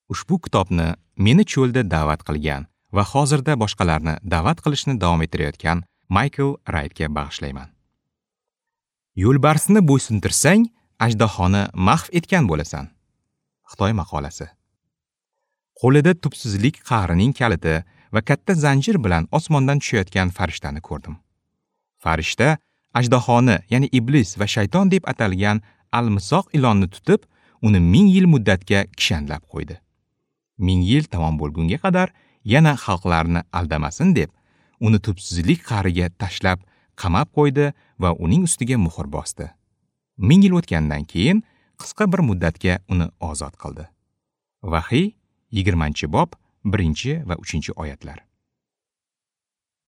Ushbu kitobni meni cho'lda da'vat qilgan va hozirda boshqalarni da'vat qilishni davom ettirayotgan Michael Wrightga bag'ishlayman. Yo'lbarsni bo'ysuntirsang, ajdahoni mahv etgan bo'lasan. Xitoy maqolasi. Qo'lida tubsizlik qahrining kaliti va katta zanjir bilan osmondan tushayotgan farishtani ko'rdim. Farishta ajdahoni, ya'ni iblis va shayton deb atalgan al-misoq ilonni tutib, uni 1000 yil muddatga kishanlab qo'ydi. 1000 yil tamom bo'lgunga qadar yana xalqlarni aldamasin deb, uni tubsizlik qahriga tashlab qamab qo'ydi va uning ustiga muhr bosdi. 1000 yil o'tgandan keyin qisqa bir muddatga uni ozod qildi. Vahiy 20-bob 1 va 3 oyatlar.